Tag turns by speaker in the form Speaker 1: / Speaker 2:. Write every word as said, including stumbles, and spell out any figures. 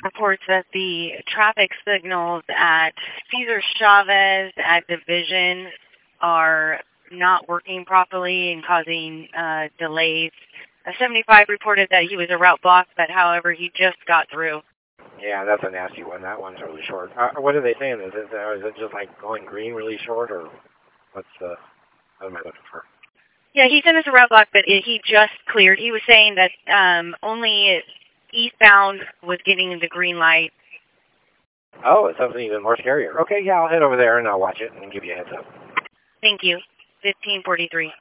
Speaker 1: reports that the traffic signals at Cesar Chavez at Division are not working properly and causing uh, delays. A seventy-five reported that he was a route block, but however, he just got through.
Speaker 2: Yeah, that's a nasty one. That one's really short. Uh, what are they saying? Is it, uh, is it just like going green really short, or what's the, what am I looking for?
Speaker 1: Yeah, he sent us a route block, but it, he just cleared. He was saying that um, only eastbound was getting the green light.
Speaker 2: Oh, it's something even more scarier. Okay, yeah, I'll head over there and I'll watch it and give you a heads up.
Speaker 1: Thank you. fifteen forty-three.